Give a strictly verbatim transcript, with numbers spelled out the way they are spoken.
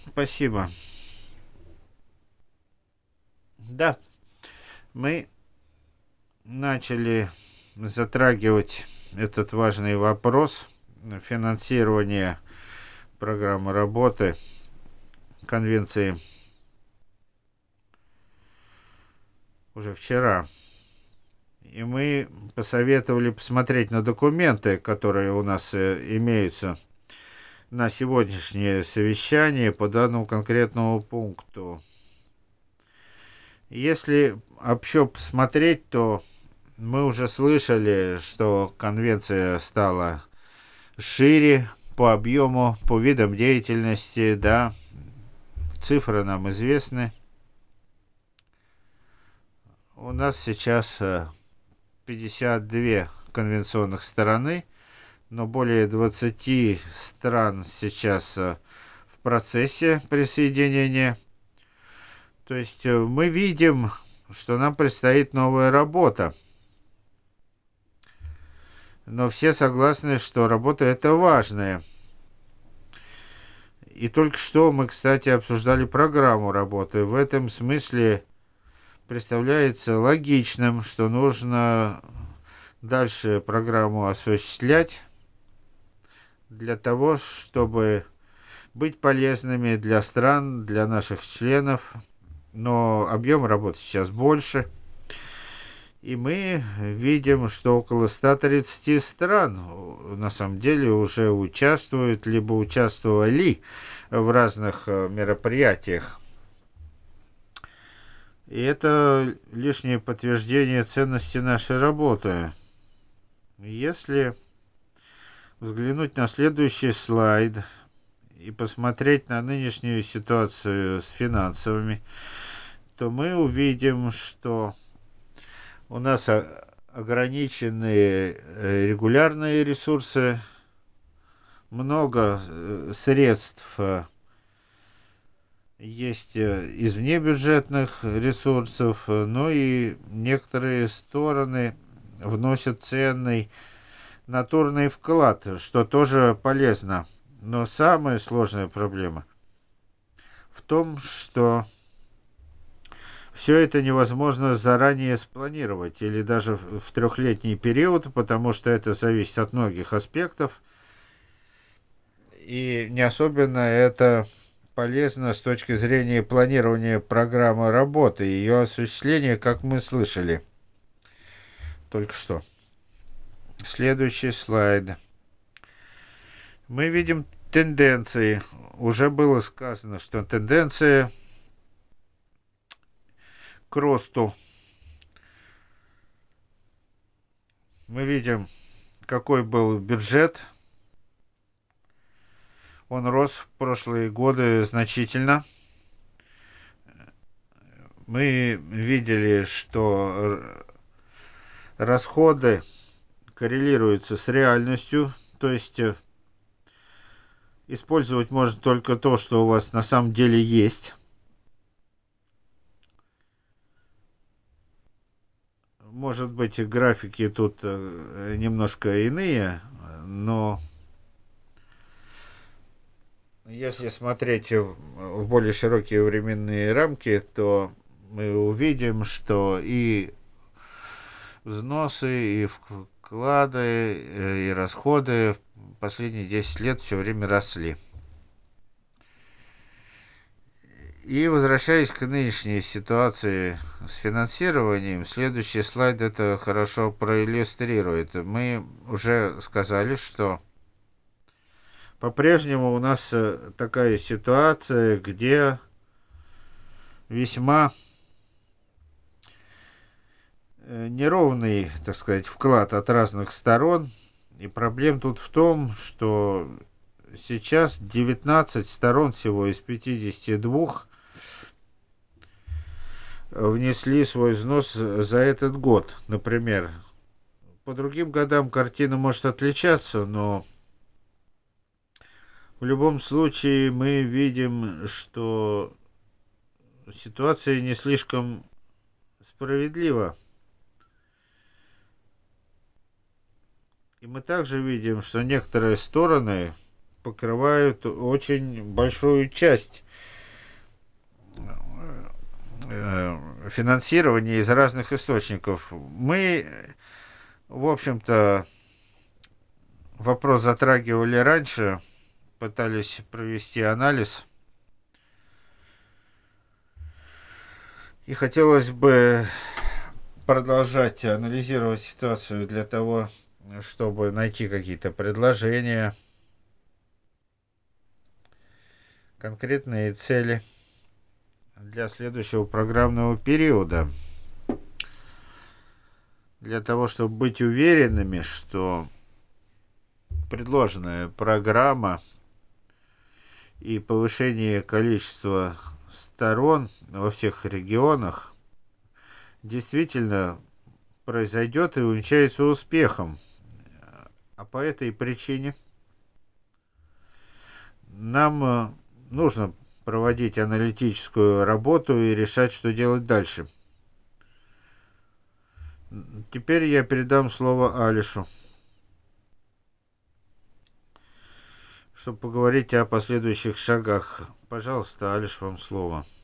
Спасибо. Да, мы начали затрагивать этот важный вопрос финансирования программы работы конвенции уже вчера. И мы посоветовали посмотреть на документы, которые у нас э, имеются на сегодняшнее совещание по данному конкретному пункту. Если вообще посмотреть, то мы уже слышали, что конвенция стала шире по объему, по видам деятельности, да, цифры нам известны. У нас сейчас пятьдесят две конвенционных стороны, но более двадцати стран сейчас в процессе присоединения. То есть мы видим, что нам предстоит новая работа. Но все согласны, что работа это важная. И только что мы, кстати, обсуждали программу работы. В этом смысле представляется логичным, что нужно дальше программу осуществлять для того, чтобы быть полезными для стран, для наших членов. Но объем работы сейчас больше. И мы видим, что около ста тридцати стран на самом деле уже участвуют, либо участвовали в разных мероприятиях. И это лишнее подтверждение ценности нашей работы. Если взглянуть на следующий слайд и посмотреть на нынешнюю ситуацию с финансовыми, то мы увидим, что у нас ограниченные регулярные ресурсы, много средств есть из внебюджетных ресурсов, но и некоторые стороны вносят ценный натурный вклад, что тоже полезно. Но самая сложная проблема в том, что все это невозможно заранее спланировать или даже в трехлетний период, потому что это зависит от многих аспектов. И не особенно это полезно с точки зрения планирования программы работы и ее осуществления, как мы слышали только что. Следующий слайд. Мы видим тенденции. Уже было сказано, что тенденция к росту. Мы видим, какой был бюджет. Он рос в прошлые годы значительно. Мы видели, что расходы коррелируются с реальностью, то есть использовать можно только то, что у вас на самом деле есть. Может быть, графики тут немножко иные, но если смотреть в более широкие временные рамки, то мы увидим, что и взносы, и вклады, и расходы в последние десять лет все время росли. И возвращаясь к нынешней ситуации с финансированием, следующий слайд это хорошо проиллюстрирует. Мы уже сказали, что по-прежнему у нас такая ситуация, где весьма неровный, так сказать, вклад от разных сторон. И проблема тут в том, что сейчас девятнадцать сторон всего из пятидесяти двух внесли свой взнос за этот год, например. По другим годам картина может отличаться, но в любом случае мы видим, что ситуация не слишком справедлива. И мы также видим, что некоторые стороны покрывают очень большую часть э, финансирования из разных источников. Мы, в общем-то, вопрос затрагивали раньше, пытались провести анализ. И хотелось бы продолжать анализировать ситуацию для того, чтобы найти какие-то предложения, конкретные цели для следующего программного периода. Для того, чтобы быть уверенными, что предложенная программа и повышение количества сторон во всех регионах действительно произойдет и увенчается успехом. А по этой причине нам э, нужно проводить аналитическую работу и решать, что делать дальше. Теперь я передам слово Алишу, чтобы поговорить о последующих шагах. Пожалуйста, Алиш, вам слово.